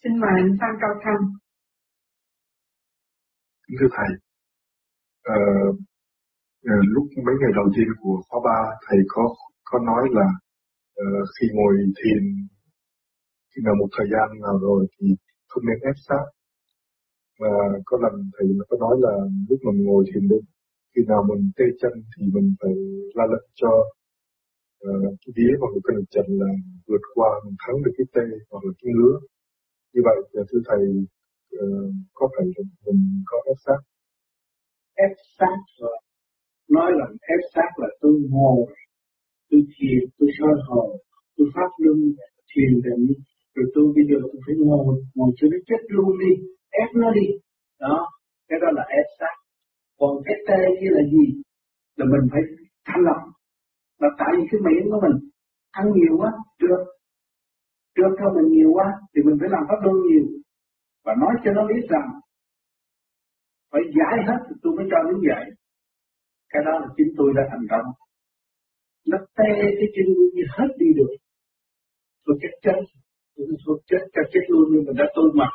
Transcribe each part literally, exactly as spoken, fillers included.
Xin mời anh Phan Cao Thăng. Thưa Thầy, ờ, ờ, lúc mấy ngày đầu tiên của khóa ba, Thầy có có nói là ờ, khi ngồi thiền, khi nào một thời gian nào rồi thì không nên ép sát. Và có lần Thầy có nói là lúc mình ngồi thiền định, khi nào mình tê chân thì mình phải ra lệnh cho uh, cái vía hoặc là cái lực chân là vượt qua, mình thắng được cái tê hoặc là cái ngứa. Như vậy, thưa Thầy, uh, có phải là mình có ép sát? Ép sát rồi. Nói là ép sát là tôi ngồi, tôi thiền, tôi soi hồn, tôi phát luân, thiền định, rồi tôi bây giờ tôi phải ngồi, ngồi cho nó chết luôn đi, ép nó đi. Đó, cái đó là ép sát. Còn cái tê kia là gì? Là mình phải thanh lọc. Là tại vì cái miệng của mình ăn nhiều quá, trượt. Trượt cho mình nhiều quá, thì mình phải làm pháp luân nhiều. Và nói cho nó biết rằng, phải giải hết thì tôi mới cho nó giải. Cái đó là chính tôi đã thành công. Nó tê cái chân như hết đi được. Tôi chết chết. Tôi thôi chết cho chết luôn nhưng mình đã tu mặt.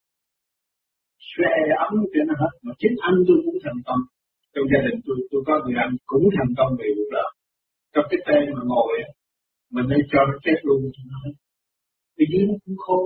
Xòe ấm cho nó hết. Mà chính anh tôi cũng thành công. Trong gia đình tôi, tôi có người anh cũng thành công về việc đó. Trong cái tê mà ngồi á, mình nên cho nó chết luôn cho nó hết. Vì dưới nó cũng khô.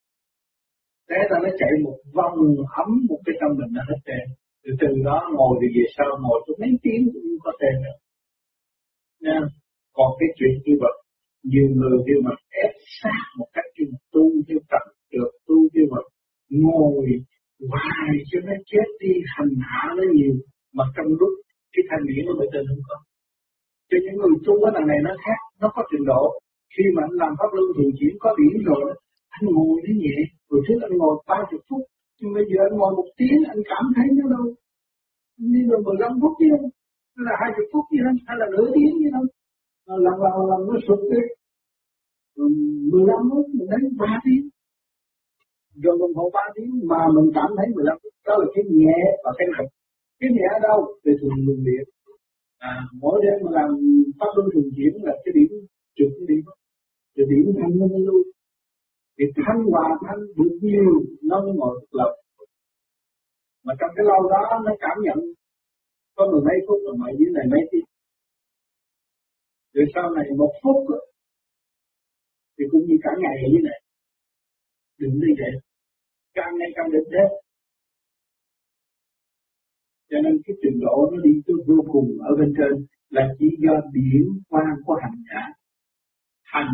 Thế ta nó chạy một vòng ấm một cái tâm mình nó hết tê. Từ từ đó ngồi thì về sau ngồi tôi mấy tiếng cũng không có tê nữa. Nha. Còn cái chuyện như vậy, nhiều người kêu mà ép sát một cách kêu tu theo tập được, tu theo vật, ngồi hoài cho nó chết đi, hành hạ nó nhiều, mà trong lúc cái thanh điển nó bởi tên không có. Cho những người tu ở đằng này nó khác, nó có trình độ. Khi mà anh làm pháp luân thường chuyển có điển rồi, anh ngồi nó nhẹ, rồi trước anh ngồi ba mươi phút, nhưng bây giờ anh ngồi một tiếng anh cảm thấy nó đâu. Như là mười lăm phút chứ đâu, hay là hai mươi phút chứ đâu, hay là nửa tiếng chứ đâu. Lần lần lần nó sụt đi, mười lăm phút mình thấy ba tiếng, rồi đồng hồ ba tiếng mà mình cảm thấy mười lăm phút. Đó là cái nhẹ và cái nặng. Cái nhẹ ở đâu? Về thường luân điện. À, mỗi đêm mà làm pháp luân thường chuyển là cái điểm trực cái điểm, cái điểm thanh nó mới lui. Thì thanh hòa thanh được nhiều nó mới ngồi thực lập. Mà trong cái lâu đó nó cảm nhận có mười mấy phút rồi ngoài dưới này mấy tiếng. Rồi sau này một phút đó, thì cũng như cả ngày ở dưới này. Đừng như vậy. Càng ngày càng định thế. Cho nên cái trình độ nó đi tới vô cùng ở bên trên là chỉ do điển quang của hành giả. Hành,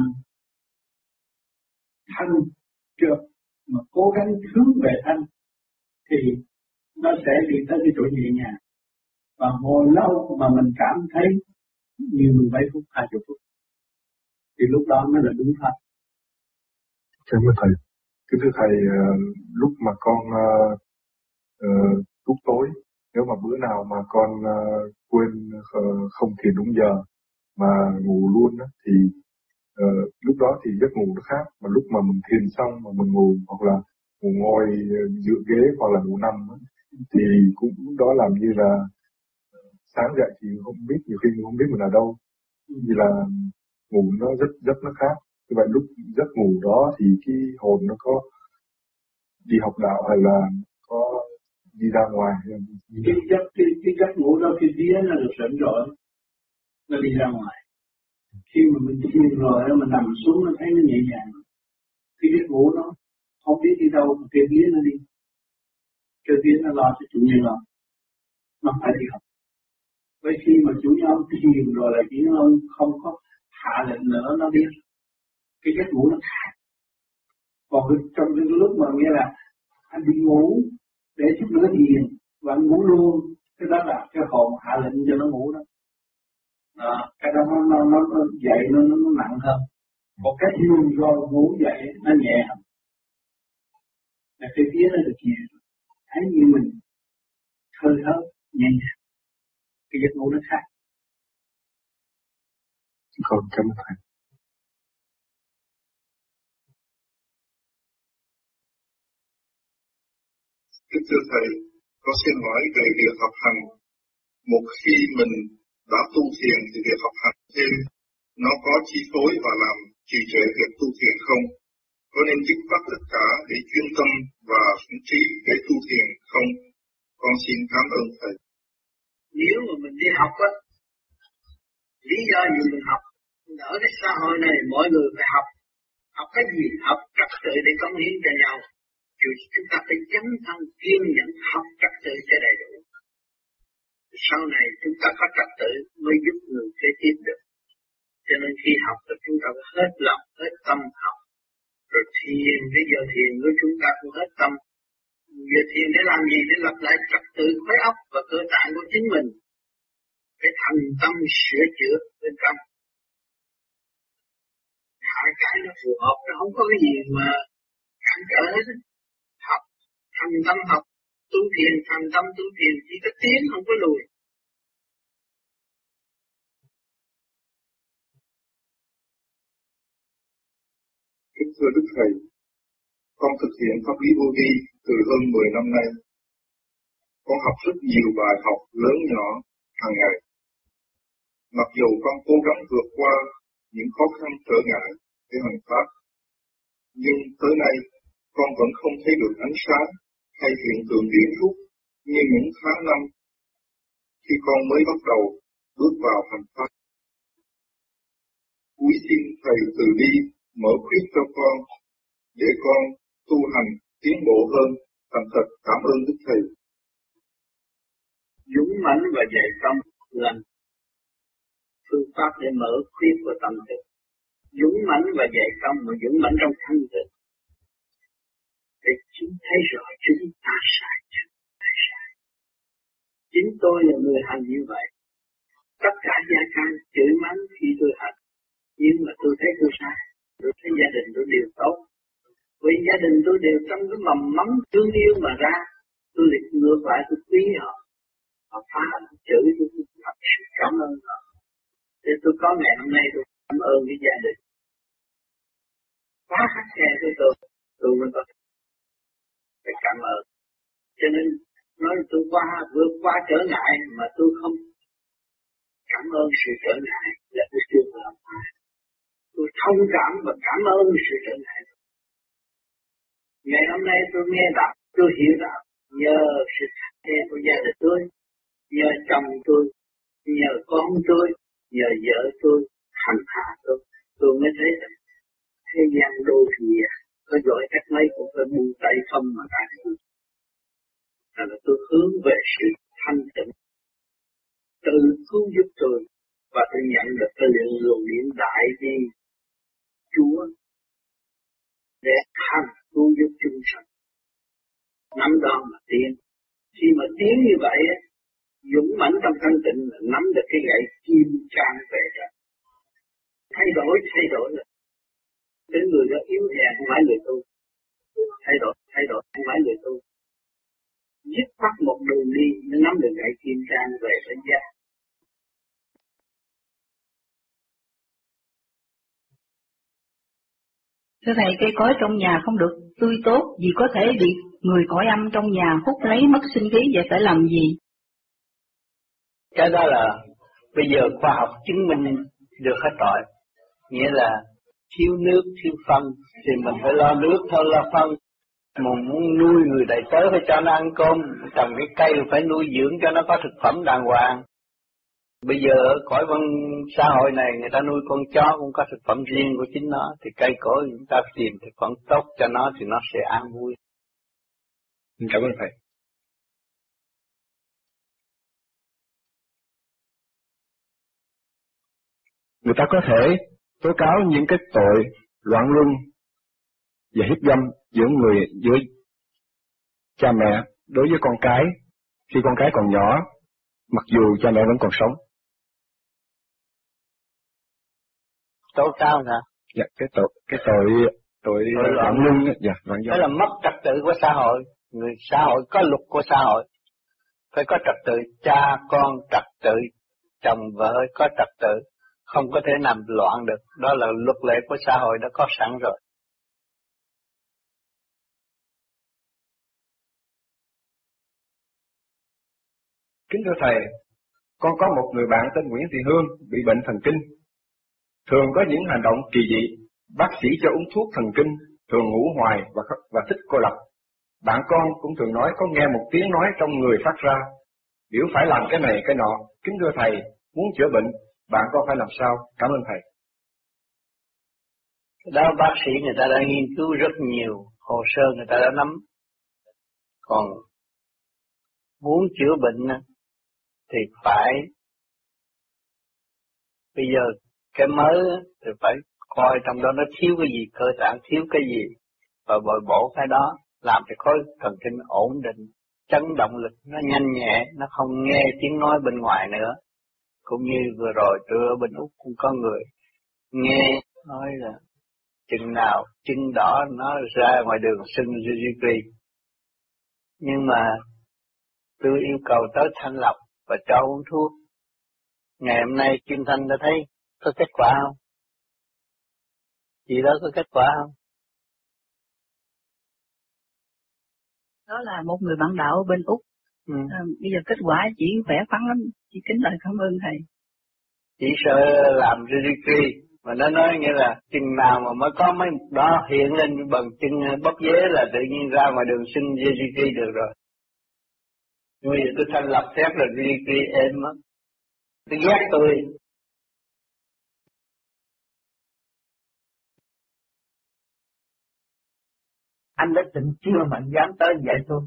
thanh, trượt mà cố gắng hướng về thanh thì nó sẽ đi tới cái chỗ nhẹ nhàng. Và hồi lâu mà mình cảm thấy như mười mấy phút, hai mươi phút thì lúc đó mới là đúng thật. Cảm ơn Thầy. Kính thưa Thầy, uh, lúc mà con uh, uh, lúc tối, nếu mà bữa nào mà con uh, quên uh, không thiền đúng giờ mà ngủ luôn đó, thì uh, lúc đó thì giấc ngủ nó khác. Mà lúc mà mình thiền xong mà mình ngủ hoặc là ngủ ngồi dựa ghế hoặc là ngủ nằm đó, thì cũng lúc đó làm như là sáng dậy thì không biết, nhiều khi không biết mình ở đâu, như là ngủ nó rất rất nó khác. Như vậy lúc giấc ngủ đó thì cái hồn nó có đi học đạo hay là có đi ra ngoài? Cái giấc cái, cái giấc ngủ đó khi vía nó được sẵn rồi, nó đi ra ngoài. Khi mà mình thiền rồi mình nằm xuống nó thấy nó nhẹ nhàng. Cái giấc ngủ nó không biết đi đâu, cái vía nó đi. Cái vía nó lo cho chủ nhân lo, nó phải đi học. Với khi mà chủ nhân ông thiền rồi là chủ nhân ông không có hạ lệnh nữa, nó biết cái giấc ngủ nó khác. Còn trong cái lúc mà nghe là anh đi ngủ để chút nữa thiền và anh ngủ luôn, cái đó là cái hồn hạ lệnh cho nó ngủ đó. À, cái đó nó nó nó, nó dậy nó, nó nó nặng hơn. Còn cái thiền rồi ngủ dậy nó nhẹ hơn. Là cái phía nó được nhẹ, thấy như mình thơ thớt nhẹ nhàng. Cái giấc ngủ nó khác. Còn cảm ơn Thầy. Kính thưa Thầy, con xin hỏi về việc học hành. Một khi mình đã tu thiền thì việc học hành thêm nó có chi phối và làm trì trệ việc tu thiền không? có nên dứt khoát tất cả để chuyên tâm và phấn trí để tu thiền không? Con xin cảm ơn Thầy. Nếu mà mình đi học á, lý do gì mình học? Ở cái xã hội này mọi người phải học. Học cái gì? Học trật tự để cống hiến cho nhau. Chứ chúng ta phải chấn thân kiên nhẫn học trật tự cho đầy đủ. Sau này chúng ta có trật tự mới giúp người kế tiếp được. Cho nên khi học thì chúng ta phải hết lòng, hết tâm học. Rồi thiền, cái giờ thiền của chúng ta cũng hết tâm. Giờ thiền để làm gì? Để lập lại trật tự khối óc và cơ tạng của chính mình. Phải thành tâm sửa chữa bên trong. Hai cái nó phù hợp, nó không có cái gì mà cản trở hết. Học, thành tâm học, tu thiền, thành tâm tu thiền, chỉ có tiến không có lùi. Kính thưa Đức Thầy, con thực hiện pháp lý vô vi từ hơn mười năm nay. Con học rất nhiều bài học lớn nhỏ hàng ngày. Mặc dù con cố gắng vượt qua những khó khăn trở ngại để hành pháp, nhưng tới nay con vẫn không thấy được ánh sáng hay hiện tượng điển phúc như những tháng năm khi con mới bắt đầu bước vào hành pháp. Cúi xin Thầy từ bi mở khuyết cho con để con tu hành tiến bộ hơn. Thành thật cảm ơn Đức Thầy. Dũng mãnh và dày công là phương pháp để mở khuyết của tâm thức. Dũng mãnh và dày công mà dũng mãnh trong thanh tịnh. Để chính thấy rõ chúng ta sai, chúng ta sai. Chính tôi là người hành như vậy. Tất cả gia can chửi mắng khi tôi hành, nhưng mà tôi thấy tôi sai. Tôi thấy gia đình tôi đều tốt. Vì gia đình tôi đều trong cái mầm mắm thương yêu mà ra. Tôi lại ngược lại tôi quý họ. Họ phá, chửi tôi, tôi thật sự cảm ơn họ. Để tôi có ngày hôm nay tôi cảm ơn cái gia đình. Phá khắc khe với tôi, tôi mới có phải cảm ơn. Cho nên nói tôi qua, vượt qua trở ngại mà tôi không cảm ơn sự trở ngại là tôi chưa làm phải. Tôi thông cảm và cảm ơn sự trở ngại. Ngày hôm nay tôi nghe đạo, tôi hiểu đạo, nhờ sự khắc khe của gia đình tôi, nhờ chồng tôi, nhờ con tôi, nhờ vợ tôi, hành hạ tôi, tôi mới thấy rằng thế gian đô thị có giỏi cách mấy cũng phải buông tay không mà ra được. Là tôi hướng về sự thanh tịnh, tự cứu giúp tôi và tôi nhận được cái lượng luồng điển đại đi Chúa để hành cứu giúp chúng sanh. Nắm đó mà tiến. Khi mà tiến như vậy, dũng mãnh trong thanh tịnh là nắm được cái gậy kim cang về rồi. Thay đổi, thay đổi rồi. Cái người đó yếu hèn không phải người tu. Thay đổi, thay đổi không phải người tu. Dứt khoát một đường đi, nó nắm được gậy kim cang về đến gia. Thưa Thầy, cây cối trong nhà không được tươi tốt vì có thể bị người cõi âm trong nhà hút lấy mất sinh khí, vậy phải làm gì? Cái đó là bây giờ khoa học chứng minh được hết rồi. Nghĩa là thiếu nước, thiếu phân thì mình phải lo nước thôi, lo phân. Mình muốn nuôi người đầy tớ phải cho nó ăn cơm, trồng cái cây phải nuôi dưỡng cho nó có thực phẩm đàng hoàng. Bây giờ ở cõi văn xã hội này người ta nuôi con chó cũng có thực phẩm riêng của chính nó, thì cây cối chúng ta tìm thực phẩm tốt cho nó thì nó sẽ an vui. Cảm ơn Thầy. Người ta có thể tố cáo những cái tội loạn luân và hiếp dâm giữa người giữa cha mẹ đối với con cái khi con cái còn nhỏ, mặc dù cha mẹ vẫn còn sống. Tố cáo hả? Dạ, cái tội cái tội tội loạn luân, dạ, loạn dâm. Đó là mất trật tự của xã hội. Người xã hội có luật của xã hội, phải có trật tự, cha con trật tự, chồng vợ có trật tự, không có thể làm loạn được. Đó là luật lệ của xã hội đã có sẵn rồi. Kính thưa Thầy, con có một người bạn tên Nguyễn Thị Hương bị bệnh thần kinh. Thường có những hành động kỳ dị, bác sĩ cho uống thuốc thần kinh thường ngủ hoài và, và thích cô lập. Bạn con cũng thường nói có nghe một tiếng nói trong người phát ra, biểu phải làm cái này cái nọ. Kính thưa Thầy, muốn chữa bệnh, bạn con phải làm sao? Cảm ơn Thầy. Đó bác sĩ người ta đã nghiên cứu rất nhiều, hồ sơ người ta đã nắm. Còn muốn chữa bệnh thì phải, bây giờ cái mới thì phải coi trong đó nó thiếu cái gì, cơ tạng thiếu cái gì, và bồi bổ cái đó, làm cho khối thần kinh ổn định, chấn động lực nó nhanh nhẹ, nó không nghe tiếng nói bên ngoài nữa. Cũng như vừa rồi tôi ở bên Úc cũng có người nghe nói là chừng nào chân đỏ nó ra ngoài đường sưng Gigi. Nhưng mà tôi yêu cầu tới thanh lọc và cho uống thuốc. Ngày hôm nay Kim Thanh đã thấy có kết quả không? Chị đó có kết quả không? Đó là một người bạn đạo bên Úc. Ừ. À, bây giờ kết quả chỉ khỏe khoắn lắm. Chị kính lời cảm ơn Thầy. Chỉ sợ làm Gigi, mà nó nói nghĩa là chừng nào mà mới có mấy đó hiện lên bằng chân bóp dế là tự nhiên ra ngoài đường sinh Gigi được rồi. Bây giờ tôi thanh lập phép là Gigi êm á. Tôi ghét tôi. Anh đã tỉnh chưa mà anh dám tới vậy thôi.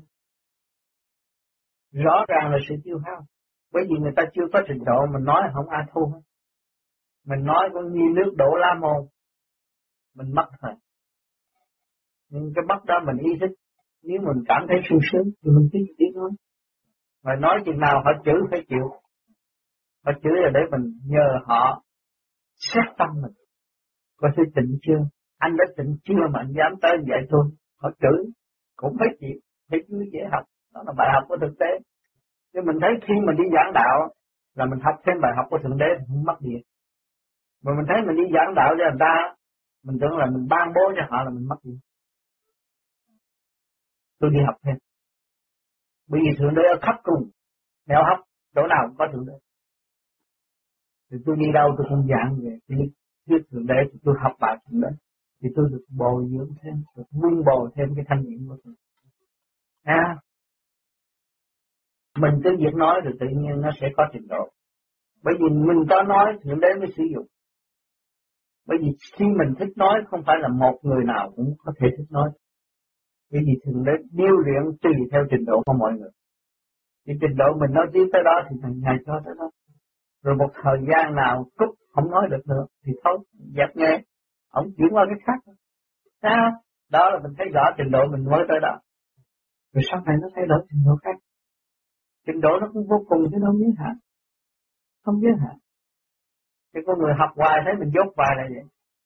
Rõ ràng là sự tiêu hao. Bởi vì người ta chưa có trình độ, mình nói không ai thu hết. Mình nói cũng như nước đổ lá môn. Mình mất thôi. Nhưng cái mất đó mình ý thức. Nếu mình cảm thấy sung sướng thì mình cứ tiếng nói. Và nói chừng nào họ chữ phải chịu. Họ chữ là để mình nhờ họ xét tâm mình. Có thể tịnh chưa? Anh đã tịnh chưa mà anh dám tới vậy thôi. Họ chữ cũng phải chịu. Phải chưa dễ học. Đó là bài học của thực tế. Nhưng mình thấy khi mình đi giảng đạo là mình học thêm bài học của Thượng Đế không mất gì. Mà mình thấy mình đi giảng đạo cho người ta, mình tưởng là mình ban bố cho họ là mình mất gì. Tôi đi học thêm. Bởi vì Thượng Đế ở khắp cùng, nẻo hấp, chỗ nào cũng có Thượng Đế. Thì tôi đi đâu tôi cũng giảng về cái thuyết Thượng Đế, thì tôi học bài Thượng Đế. Thì tôi được bồi dưỡng thêm, được vun bồi thêm cái thanh niệm của tôi. À, mình cứ việc nói thì tự nhiên nó sẽ có trình độ. Bởi vì mình có nói Thượng Đế mới sử dụng. Bởi vì khi mình thích nói không phải là một người nào cũng có thể thích nói. Bởi vì Thượng Đế điêu luyện tùy theo trình độ của mọi người. Thì trình độ mình nói tiếp tới đó thì thằng Ngài cho tới đó. Rồi một thời gian nào cúp không nói được nữa thì thôi, dẹp nghe. Ông chuyển qua cái khác. À, đó là mình thấy rõ trình độ mình mới tới đó. Rồi sau này nó thay đổi trình độ khác. Trình độ nó cũng vô cùng chứ không giới hạn. Không giới hạn. Thì có người học hoài thấy mình dốt hoài là vậy.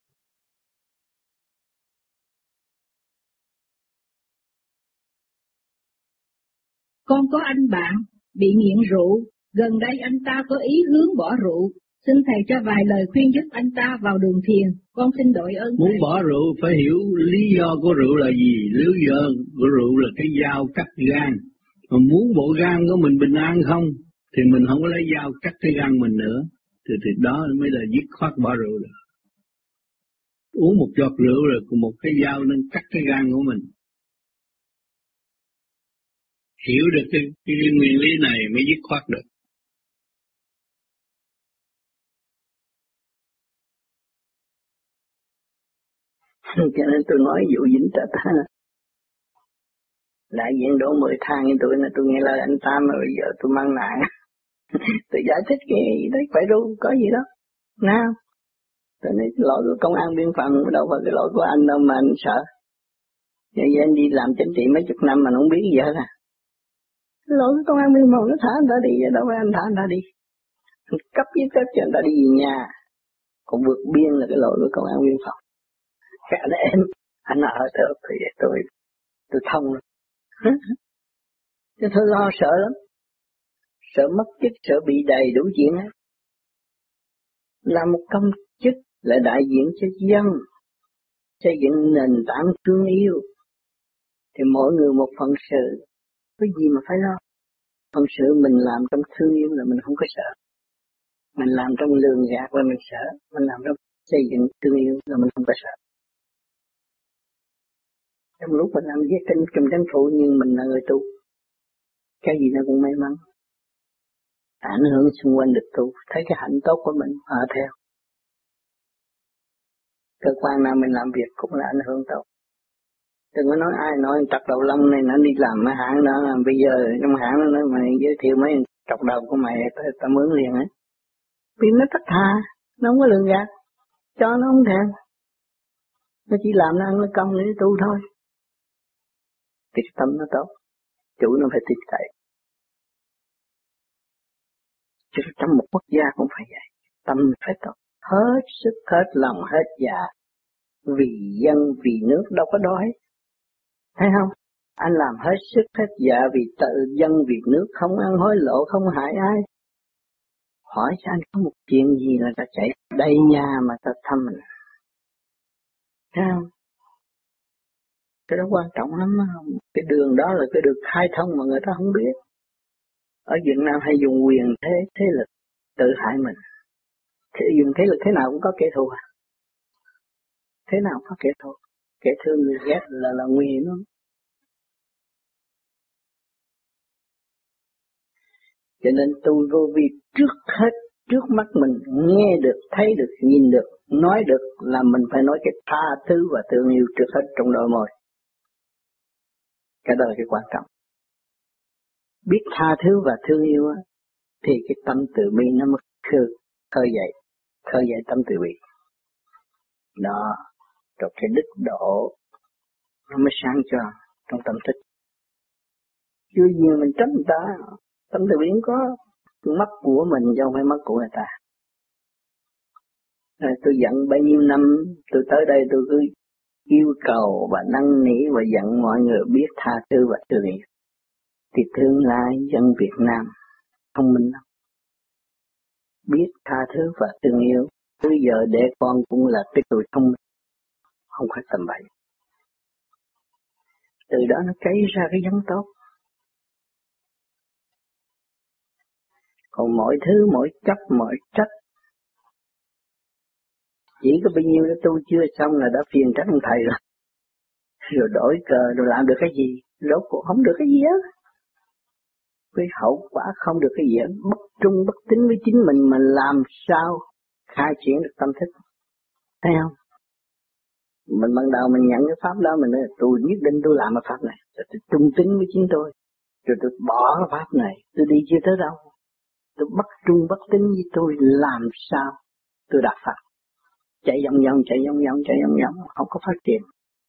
Con có anh bạn bị nghiện rượu, gần đây anh ta có ý hướng bỏ rượu. Xin Thầy cho vài lời khuyên giúp anh ta vào đường thiền. Con xin đội ơn. Muốn Thầy. Bỏ rượu phải hiểu lý do của rượu là gì. Lý do của rượu là cái dao cắt gan. Mà muốn bộ gan của mình bình an không, thì mình không có lấy dao cắt cái gan mình nữa. Thì, thì đó mới là dứt khoát bỏ rượu được. Uống một giọt rượu rồi cùng một cái dao nên cắt cái gan của mình. Hiểu được cái, cái nguyên lý này mới dứt khoát được. Cho nên tôi nói vụ dính trả ta. Đại diện đổ mười thang như tôi là tôi nghe lời anh ta mà bây giờ tôi mang nạn. Tôi giải thích cái gì đấy phải ru có gì đó. Nào. Tôi nói cái lỗi của công an biên phòng đâu phải cái lỗi của anh đâu mà anh sợ. Vậy anh đi làm chính trị mấy chục năm mà không biết gì hết à. Cái lỗi của công an biên phòng nó thả anh ta đi, đâu phải anh thả anh ta đi. Anh cấp giấy phép cho anh ta đi về nhà. Còn vượt biên là cái lỗi của công an biên phòng. Cái anh em, anh ở được thì tôi, tôi thông rồi. Chứ tôi lo sợ lắm. Sợ mất chức, sợ bị đầy đủ chuyện hết. Là một công chức là đại diện cho dân, xây dựng nền tảng thương yêu. Thì mỗi người một phần sự, có gì mà phải lo. Phần sự mình làm trong thương yêu là mình không có sợ. Mình làm trong lường gạt là mình sợ. Mình làm trong xây dựng thương yêu là mình không có sợ. Trong lúc mình làm việc trên trong chính phủ nhưng mình là người tu, cái gì nó cũng may mắn, ảnh hưởng xung quanh được tu, thấy cái hạnh tốt của mình hòa theo. Cơ quan nào mình làm việc cũng là ảnh hưởng tốt. Đừng có nói ai nói trọc đầu lông này nó đi làm ở hãng đó, bây giờ trong hãng nó nói mày giới thiệu mấy trọc đầu của mày ta, ta mướn liền ấy. Vì nó tất thà, nó không có lường gạt, cho nó không thèm. Nó chỉ làm nó ăn nó công để tu thôi. Thì tâm nó tốt, chủ nó phải tin cậy. Chứ trong một quốc gia cũng phải vậy, tâm phải tốt, hết sức, hết lòng, hết dạ. Vì dân, vì nước đâu có đói. Thấy không? Anh làm hết sức, hết dạ vì tự dân, vì nước, không ăn hối lộ, không hại ai. Hỏi cho anh có một chuyện gì là ta chạy đầy nhà mà ta thăm mình. Thấy không? Cái đó quan trọng lắm đó. Cái đường đó là cái đường khai thông mà người ta không biết. Ở Việt Nam hay dùng quyền thế, thế lực tự hại mình. Thế dùng thế lực thế nào cũng có kẻ thù à? Thế nào cũng có kẻ thù. Kẻ thương người ghét là là nguy hiểm lắm. Cho nên tu vô vi trước hết, trước mắt mình nghe được, thấy được, nhìn được, nói được là mình phải nói cái tha thứ và thương yêu trước hết trong đôi môi. Cái đó là cái quan trọng. Biết tha thứ và thương yêu á, thì cái tâm từ bi nó mới khơi, khơi dậy, khơi dậy tâm từ bi. Đó, rồi cái đức độ nó mới sáng cho trong tâm thức. Chưa gì mình trách người ta, tâm từ bi có mắt của mình chứ không phải mắt của người ta. À, tôi giận bao nhiêu năm, tôi tới đây tôi cứ yêu cầu và năn nỉ và dặn mọi người biết tha thứ và thương yêu. Thì tương lai dân Việt Nam thông minh lắm. Biết tha thứ và thương yêu, từ giờ để con cũng là cái tuổi thông minh, không phải tầm bậy. Từ đó nó cấy ra cái giống tốt. Còn mọi thứ, mọi chấp, mọi trách, chỉ có bao nhiêu đó tu chưa xong là đã phiền trách ông thầy rồi. Rồi đổi cờ, rồi làm được cái gì? Rốt cuộc không được cái gì hết. Với hậu quả không được cái gì hết. Bất trung, bất tín với chính mình mà làm sao khai triển được tâm thức. Thấy không? Mình ban đầu mình nhận cái pháp đó, mình nói tôi nhất định tôi làm cái pháp này. Rồi tôi trung tín với chính tôi. Rồi tôi bỏ cái pháp này. Tôi đi chưa tới đâu. Tôi bất trung, bất tín với tôi làm sao tôi đạt pháp. Chạy vòng vòng, chạy vòng vòng, chạy vòng vòng, không có phát triển.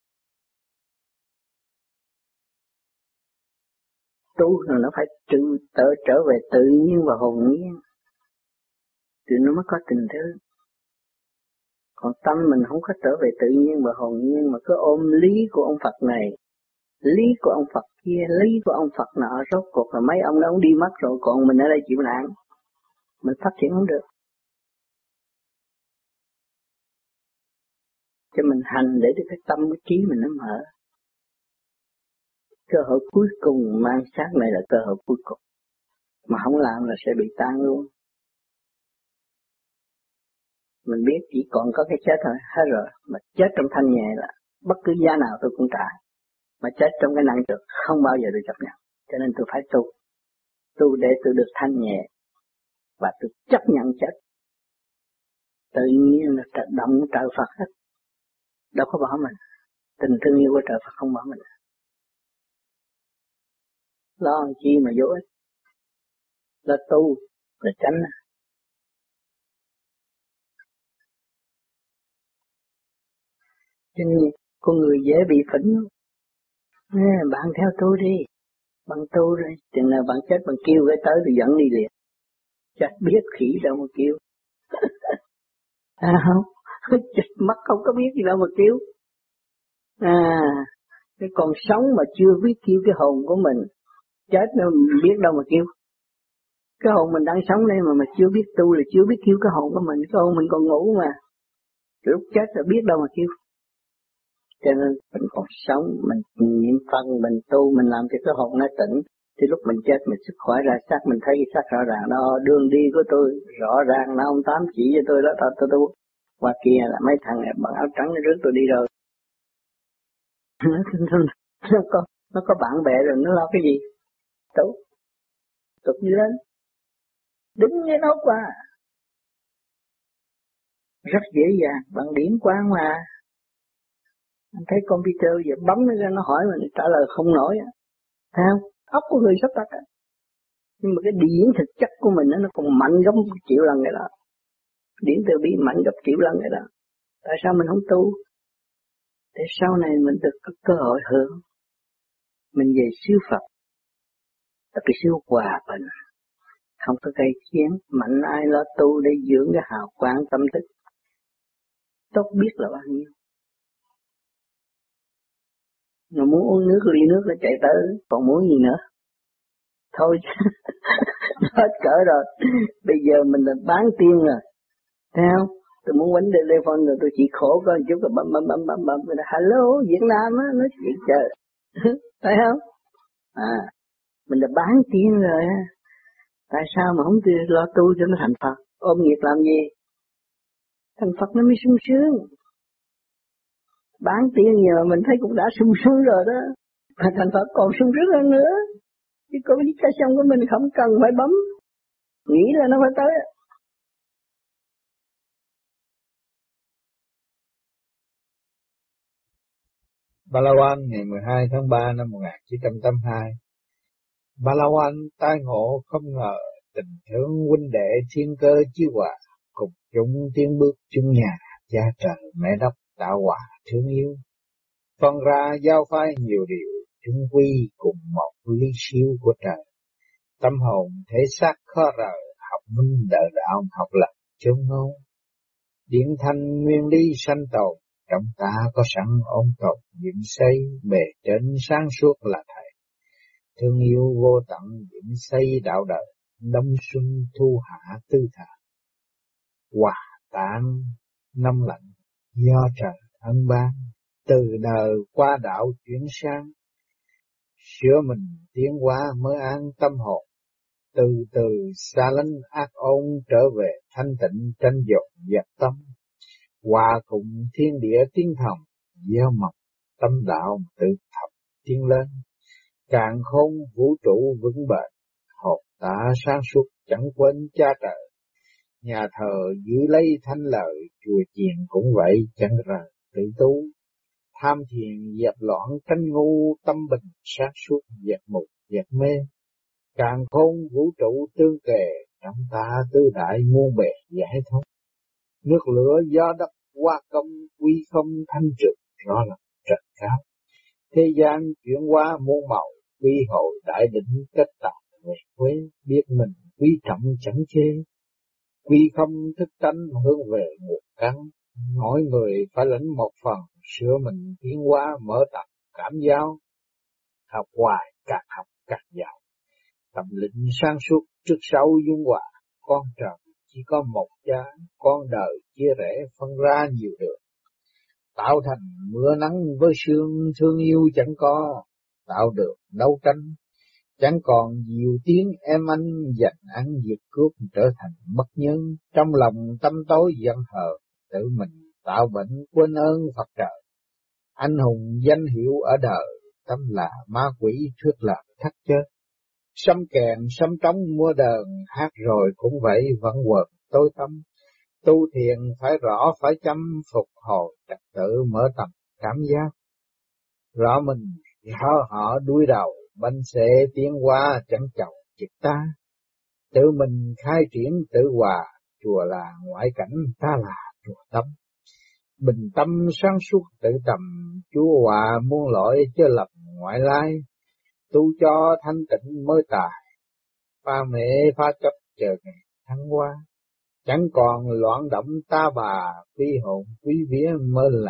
Tu rồi nó phải tự, tự trở về tự nhiên và hồn nhiên. Thì nó mới có tình thương. Còn tâm mình không có trở về tự nhiên và hồn nhiên mà cứ ôm lý của ông Phật này, lý của ông Phật kia, lý của ông Phật nọ, rốt cuộc là mấy ông đó ông đi mất rồi, còn mình ở đây chịu nạn. Mình phát triển không được. Cho mình hành để cho cái tâm cái trí mình nó mở. Cơ hội cuối cùng mang xác này là cơ hội cuối cùng. Mà không làm là sẽ bị tan luôn. Mình biết chỉ còn có cái chết thôi, hết rồi. Mà chết trong thanh nhẹ là bất cứ giá nào tôi cũng trả. Mà chết trong cái nặng trược không bao giờ tôi chấp nhận. Cho nên tôi phải tu. Tu để tôi được thanh nhẹ. Và tôi chấp nhận chết. Tự nhiên là động trời Phật hết. Đâu có bỏ mình. Tình thương yêu của trời Phật không bỏ mình. Lo chi mà vô ích. Là tu, là tránh. Cho nên con người dễ bị phỉnh. À, bạn theo tôi đi. Bạn tu rồi. Chừng nào bạn chết bạn kêu cái tới tôi dẫn đi liền. Chết biết khỉ đâu mà kêu. À không. Chết mất không có biết gì đâu mà kêu. À, cái còn sống mà chưa biết kêu cái hồn của mình. Chết nó biết đâu mà kêu. Cái hồn mình đang sống đây mà mà chưa biết tu là chưa biết kêu cái hồn của mình. Cái hồn mình còn ngủ mà. Lúc chết là biết đâu mà kêu. Cho nên mình còn sống, mình niệm Phật, mình tu, mình làm cho cái hồn nó tỉnh. Thì lúc mình chết mình xuất khỏi ra xác, mình thấy cái xác rõ ràng đó, đường đi của tôi rõ ràng nó ông Tám chỉ cho tôi đó, tôi tu. Qua kia là mấy thằng bằng áo trắng nó rước tôi đi rồi. nó, nó, nó có nó có bạn bè rồi nó lo cái gì? Tốt, tục đi lên, đứng nghe nó qua, rất dễ dàng, bằng điểm qua mà. Anh thấy computer giờ bấm nó ra nó hỏi mình trả lời không nổi á, thấy không? Óc của người sắp tắt á, nhưng mà cái điển thực chất của mình nó còn mạnh gấp triệu lần cái đó, điển từ bi mạnh gấp triệu lần cái đó. Tại sao mình không tu? Để sau này mình được có cơ hội hưởng, mình về siêu Phật, là cái siêu hòa bình, không có gây chiến, mạnh ai lo tu để dưỡng cái hào quang tâm thức, tốt biết là bao nhiêu. Nó muốn uống nước ly nước là chạy tới, còn muốn gì nữa? Thôi hết cỡ rồi. Bây giờ mình là bán tiên rồi, thấy không? Tôi muốn quánh telephone rồi tôi chỉ khổ có một chút rồi bấm bấm bấm bấm bấm rồi hello Việt Nam á, nói chuyện chờ. Thấy không? À, mình là bán tiên rồi á. Tại sao mà không lo tu cho nó thành Phật? Ôm nghiệp làm gì? Thành Phật nó mới sung sướng. Bán tiên giờ mình thấy cũng đã sung sướng rồi đó. Mà thành Phật còn sung sướng hơn nữa. Chứ có cái cái xong của mình không cần phải bấm. Nghĩ là nó phải tới. Palawan ngày mười hai tháng ba năm một nghìn chín trăm tám mươi hai. Palawan tai ngộ không ngờ tình thương huynh đệ thiên cơ chiếu hòa, cùng chung tiến bước chung nhà, cha trời mẹ đất tạo hòa thương yêu. Phân ra giao phái nhiều điều, chung quy cùng một ly siêu của trời. Tâm hồn thể xác khó rời, học minh đời đạo học lập chốn ngôn. Điện thanh nguyên lý sanh tồn, trong ta có sẵn ôn tồn dựng xây, bề trên sáng suốt là thầy. Thương yêu vô tận dựng xây đạo đời, đông xuân thu hạ tư thả. Hòa tạng năm lạnh, do trời ân ban, từ đời qua đạo chuyển sang. Sửa mình tiến hóa mới an tâm hồn, từ từ xa lánh ác ôn trở về thanh tịnh tranh dột dẹp tâm. Hòa cùng thiên địa tiếng thầm, gieo mọc tâm đạo tự thập tiến lên. Càn khôn vũ trụ vững bền, hồn tả sáng suốt chẳng quên cha trời. Nhà thờ giữ lấy thanh lợi, chùa chiền cũng vậy chẳng rời tự tu. Tham thiền dẹp loạn tranh ngu, tâm bình sáng suốt dẹp mục dẹp mê. Càn khôn vũ trụ tương kề, trong ta tư đại muôn bề giải thoát. Nước lửa gió đất hoa công, quy không thanh trực rõ là trật cao. Thế gian chuyển qua muôn màu, quy hội đại định kết tạo về quê. Biết mình quý trọng chẳng chê, quy không thức tánh hướng về nguồn căn. Mỗi người phải lãnh một phần, sửa mình tiến hóa mở tập cảm giao. Học hoài càng học càng giàu, tâm linh sáng suốt trước sau dung hòa. Con trời chỉ có một cha, con đời chia rẽ phân ra nhiều đường. Tạo thành mưa nắng với sương, thương yêu chẳng có, tạo được đấu tranh. Chẳng còn nhiều tiếng em anh giành ăn diệt cướp trở thành bất nhân. Trong lòng tâm tối giận hờn, tự mình tạo bệnh quên ơn Phật trời. Anh hùng danh hiệu ở đời, tâm là ma quỷ thuyết lời thắt chết. Sấm kèn sấm trống mua đờn, hát rồi cũng vậy vẫn quật tối tâm. Tu thiền phải rõ phải chăm, phục hồi trật tự mở tầm cảm giác. Rõ mình rõ họ đuôi đầu, bánh xe tiến qua chẳng chầu chịch ta. Tự mình khai triển tự hòa, chùa là ngoại cảnh, ta là chùa tâm. Bình tâm sáng suốt tự tầm, Chúa hòa muôn lỗi chớ lập ngoại lai. Tu cho thanh tịnh mới tài, pha mẹ pha chấp chờ ngày thăng hoa. Chẳng còn loạn động ta bà, quý hồn quý vía mới là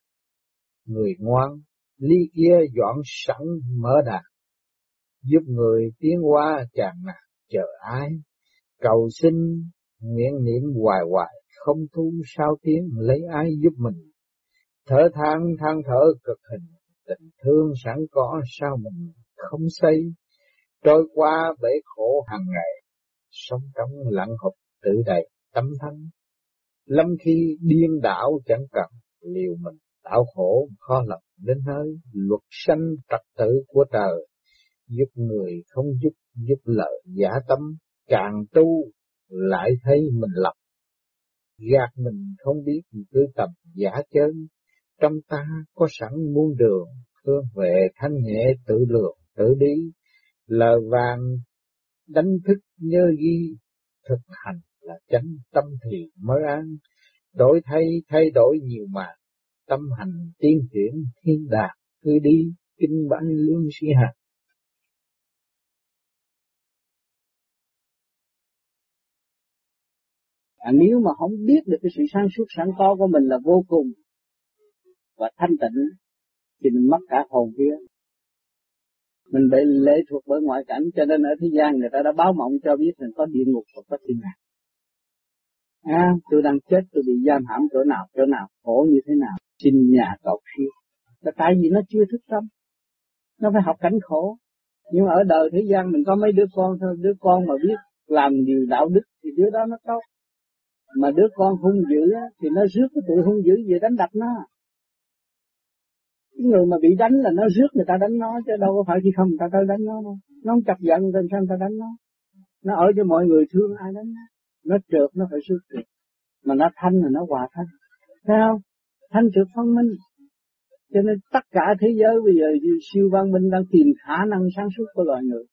người ngoan. Ly kia dọn sẵn mở đàn, giúp người tiến qua chàng nào chờ ai. Cầu xin nguyện niệm hoài hoài, không thu sao tiếng lấy ai giúp mình. Thở than than thở cực hình, tình thương sẵn có sao mình không xây. Trôi qua bể khổ hàng ngày, sống trong lặng hụt tự đầy tâm thanh. Lâm khi điên đảo chẳng cần liều mình tạo khổ khó lòng đến hơi, luật sanh trật tự của trời, giúp người không giúp, giúp lợi giả tâm, càng tu lại thấy mình lầm. Gạt mình không biết cứ tầm giả chân, trong ta có sẵn muôn đường, hướng về thanh nhẹ tự lượng tự đi, lời vàng đánh thức nhớ ghi, thực hành là chánh tâm thì mới an, đổi thay thay đổi nhiều mà, tâm hành tiến triển thiên đàng, cứ đi kinh bản lương sĩ hạt. À, nếu mà không biết được cái sự sáng suốt sẵn có của mình là vô cùng và thanh tịnh thì mình mất cả hồn vía. Mình bị lệ thuộc bởi ngoại cảnh, cho nên ở thế gian người ta đã báo mộng cho biết rằng có địa ngục và có thiên đàng. À, tôi đang chết, tôi bị giam hãm chỗ nào, chỗ nào, khổ như thế nào, xin nhà cầu siêu. Là tại vì nó chưa thức tâm, nó phải học cảnh khổ. Nhưng mà ở đời thế gian mình có mấy đứa con thôi, đứa con mà biết làm điều đạo đức thì đứa đó nó tốt. Mà đứa con hung dữ á, thì nó rước cái tụi hung dữ về đánh đập nó. Cái người mà bị đánh là nó rước người ta đánh nó, chứ đâu có phải khi không người ta tới đánh nó đâu. Nó không chọc giận nên sao người ta đánh nó. Nó ở cho mọi người thương ai đánh nó. Nó trượt nó phải rước trượt. Mà nó thanh là nó hòa thanh. Thấy không? Thanh trượt phân minh. Cho nên tất cả thế giới bây giờ siêu văn minh đang tìm khả năng sáng suốt của loài người.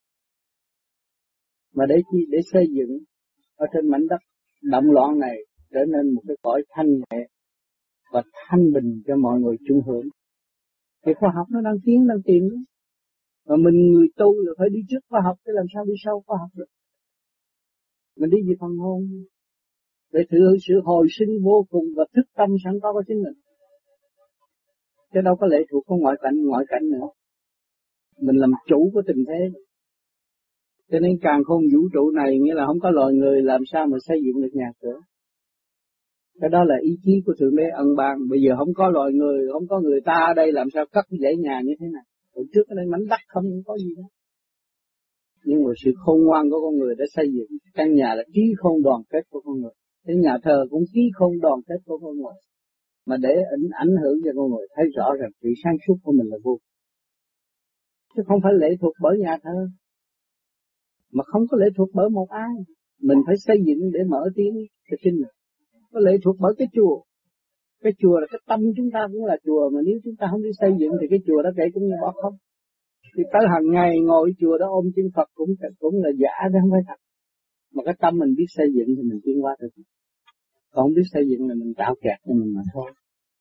Mà để chi? Để xây dựng ở trên mảnh đất động loạn này trở nên một cái cõi thanh nhẹ và thanh bình cho mọi người chung hưởng. Thì khoa học nó đang tiến, đang tiến. Mà mình người tu là phải đi trước khoa học, để làm sao đi sau khoa học được. Mình đi về phần hồn, để thử sự hồi sinh vô cùng và thức tâm sẵn có của chính mình. Chứ đâu có lệ thuộc của ngoại cảnh, ngoại cảnh nữa. Mình làm chủ của tình thế. Cho nên càng khôn vũ trụ này nghĩa là không có loài người làm sao mà xây dựng được nhà cửa. Cái đó là ý chí của Thượng Đế ân ban. Bây giờ không có loài người, không có người ta ở đây làm sao cất dãy nhà như thế này. Hồi trước ở đây mảnh đất không có gì đó. Nhưng mà sự khôn ngoan của con người đã xây dựng căn nhà là trí khôn đoàn kết của con người. Cái nhà thờ cũng trí khôn đoàn kết của con người. Mà để ảnh, ảnh hưởng cho con người thấy rõ rằng sự sáng suốt của mình là vô. Chứ không phải lệ thuộc bởi nhà thờ. Mà không có lệ thuộc bởi một ai. Mình phải xây dựng để mở tiếng cho chính mình. Có lệ thuộc bởi cái chùa. Cái chùa là cái tâm chúng ta cũng là chùa. Mà nếu chúng ta không đi xây dựng thì cái chùa đó kể cũng như bỏ không. Thì tới hàng ngày ngồi chùa đó ôm chân Phật cũng cũng là giả chứ không phải thật. Mà cái tâm mình biết xây dựng thì mình tiến qua được. Còn không biết xây dựng là mình tạo kẹt cho mình mà thôi.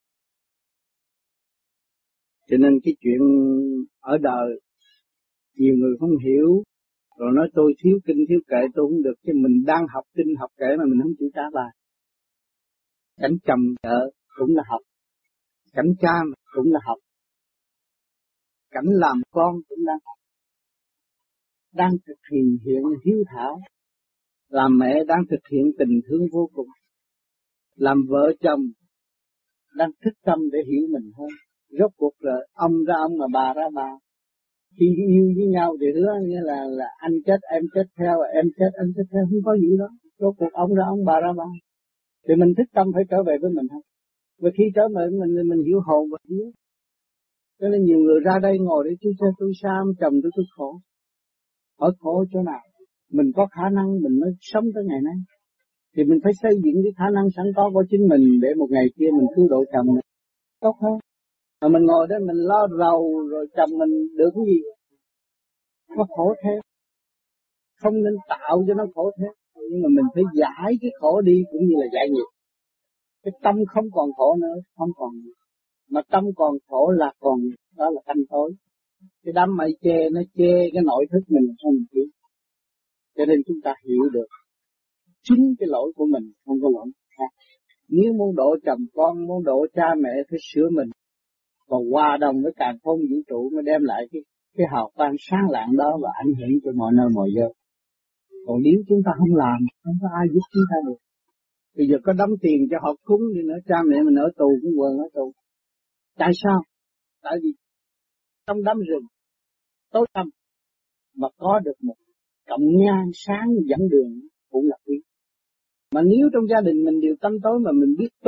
Cho nên cái chuyện ở đời nhiều người không hiểu. Rồi nói tôi thiếu kinh thiếu kệ tôi không được. Chứ mình đang học kinh học kệ mà mình không chịu trả bài. Cảnh chồng vợ cũng là học. Cảnh cha cũng là học. Cảnh làm con cũng đang học. Đang thực hiện hiện hiếu thảo. Làm mẹ đang thực hiện tình thương vô cùng. Làm vợ chồng đang thức tâm để hiểu mình hơn. Rốt cuộc là ông ra ông mà bà ra bà. Khi yêu với nhau thì hứa nghĩa là, là anh chết em chết theo, em chết anh chết theo, không có gì đó. Rốt cuộc ông ra ông bà ra bà. Thì mình thức tâm phải trở về với mình không? Và khi trở về với mình thì mình hiểu hồn và vía. Cho nên nhiều người ra đây ngồi để tôi chơi tôi sao chồng tôi tôi khổ. Hỏi khổ chỗ nào? Mình có khả năng mình mới sống tới ngày nay. Thì mình phải xây dựng cái khả năng sẵn có của chính mình để một ngày kia mình cứu độ chồng mình. Tốt hơn. Mà mình ngồi đó mình lo rầu rồi chồng mình được cái gì? Nó khổ thêm. Không nên tạo cho nó khổ thêm. Nhưng mà mình phải giải cái khổ đi cũng như là giải nghiệp. Cái tâm không còn khổ nữa, không còn gì. Mà tâm còn khổ là còn, đó là tâm tối. Cái đám mây che nó che cái nội thức mình không hiểu. Cho nên chúng ta hiểu được chính cái lỗi của mình, không có lỗi khác. Nếu muốn độ chồng con, muốn độ cha mẹ phải sửa mình. Và hòa đồng với càn khôn vũ trụ mới đem lại cái, cái hào quang sáng lạng đó và ảnh hưởng cho mọi nơi mọi giờ. Còn nếu chúng ta không làm, không có ai giúp chúng ta được. Bây giờ có đóng tiền cho họ cúng đi nữa, cha mẹ mình ở tù cũng quần ở tù. Tại sao? Tại vì trong đám rừng tối tăm mà có được một cộng nhang sáng dẫn đường cũng là quý. Mà nếu trong gia đình mình đều tâm tối mà mình biết tu,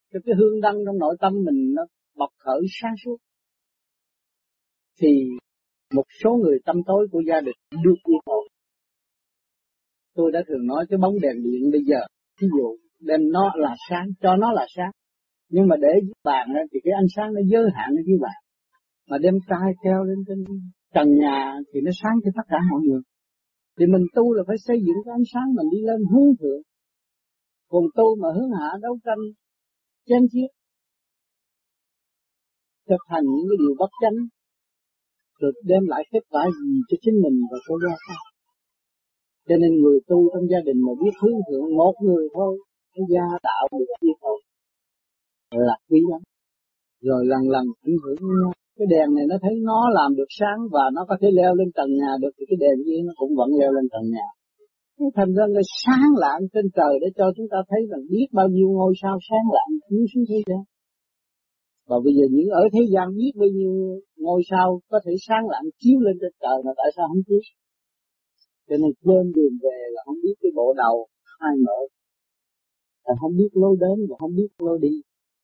cho cái hương đăng trong nội tâm mình nó bộc khởi sáng suốt, thì một số người tâm tối của gia đình được yên ổn. Tôi đã thường nói cái bóng đèn điện bây giờ, ví dụ đem nó là sáng, cho nó là sáng, nhưng mà để dưới bàn thì cái ánh sáng nó giới hạn ở dưới bàn, mà đem trai treo lên trên trần nhà thì nó sáng cho tất cả mọi người. Thì mình tu là phải xây dựng cái ánh sáng mình đi lên hướng thượng, còn tu mà hướng hạ đấu tranh chém giết, thực hành những cái điều bất chánh, được đem lại kết quả gì cho chính mình và cho gia khác. Cho nên người tu trong gia đình mà biết hướng thượng một người thôi, cái gia đạo được chi thôi là quý lắm. Rồi lần lần ảnh hưởng nhau. Cái đèn này nó thấy nó làm được sáng và nó có thể leo lên tầng nhà được, thì cái đèn kia nó cũng vẫn leo lên tầng nhà. Thành ra là sáng lạng trên trời để cho chúng ta thấy rằng biết bao nhiêu ngôi sao sáng lạng chiếu xuống thế gian. Và bây giờ những ở thế gian biết bao nhiêu ngôi sao có thể sáng lạng chiếu lên trên trời mà tại sao không chiếu? Cho nên trên đường về là không biết cái bộ đầu hai mở, là không biết lối đến và không biết lối đi.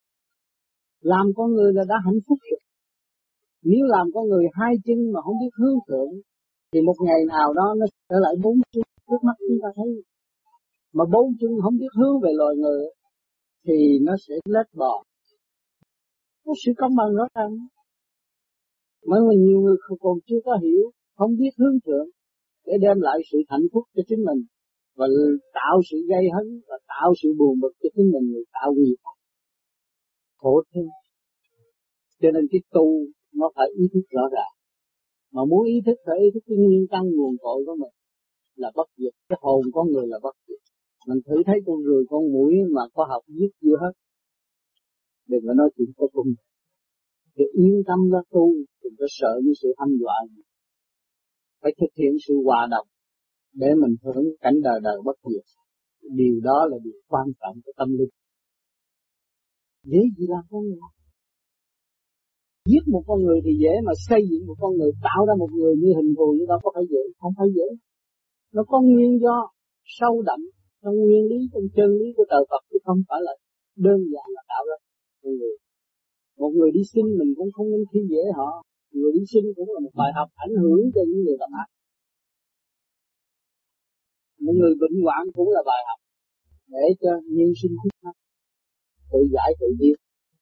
Làm con người là đã hạnh phúc rồi. Nếu làm con người hai chân mà không biết hướng thượng, thì một ngày nào đó nó trở lại bốn chân trước mắt chúng ta thấy. Mà bốn chân không biết hướng về loài người, thì nó sẽ lết bò. Có sự công bằng rõ ràng. Mà nhiều người còn chưa có hiểu, không biết hướng thượng để đem lại sự hạnh phúc cho chính mình, và tạo sự gây hấn và tạo sự buồn bực cho chính mình, người tạo nghiệp khổ thêm. Cho nên cái tu nó phải ý thức rõ ràng, mà muốn ý thức phải ý thức cái nguyên căn nguồn cội của mình là bất diệt, cái hồn con người là bất diệt. Mình thử thấy con người con muỗi mà khoa học giết chưa hết, đừng có nói chuyện có cùng. Thì yên tâm ra tu, đừng có sợ những sự hăm dọa. Phải thực hiện sự hòa đồng để mình hưởng cảnh đời đời bất diệt. Điều đó là điều quan trọng của tâm linh. Dễ gì làm con người? Giết một con người thì dễ, mà xây dựng một con người, tạo ra một người như hình thù như đó có phải dễ? Không phải dễ. Nó có nguyên do sâu đậm trong nguyên lý, trong chân lý của trời Phật, chứ không phải là đơn giản là tạo ra một người. Một người đi sinh mình cũng không nên khi dễ họ. Người đi sinh cũng là một bài học ảnh hưởng cho những người tập ác. Một người bệnh hoạn cũng là bài học để cho nhân sinh thức mắt, tự giải tự diệt.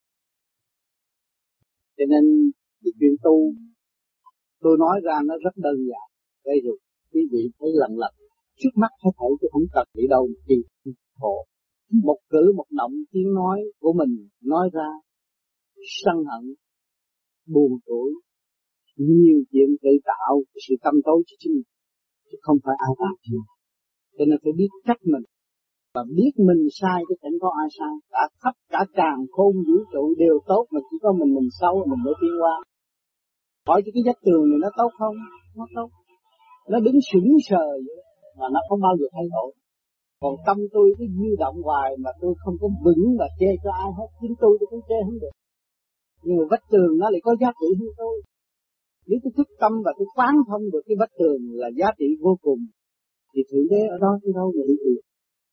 Cho nên cái chuyện tu tôi nói ra nó rất đơn giản. Đây rồi quý vị thấy lần lần trước mắt hết thảy, chứ không cần đi đâu đi khổ. Một cử một động tiếng nói của mình nói ra sân hận, buồn tuổi, nhiều chuyện tự tạo sự tâm tối cho chính mình, chứ không phải ai làm gì. Cho nên phải biết trách mình và biết mình sai chứ chẳng có ai sai. Cả khắp cả tràn khôn vũ trụ đều tốt, mà chỉ có mình mình xấu mình mới tiến qua. Hỏi chứ cái vách tường này nó tốt không? Nó tốt. Nó đứng sững sờ vậy mà nó không bao giờ thay đổi. Còn tâm tôi cứ dao động hoài mà tôi không có vững và che cho ai hết. Chính tôi tôi cũng che không được. Nhưng mà vách tường nó lại có giá trị hơn tôi. Nếu tôi thức tâm và tôi quán thông được cái vách tường là giá trị vô cùng, thì Thượng Đế ở đó chứ đâu mà đi tìm.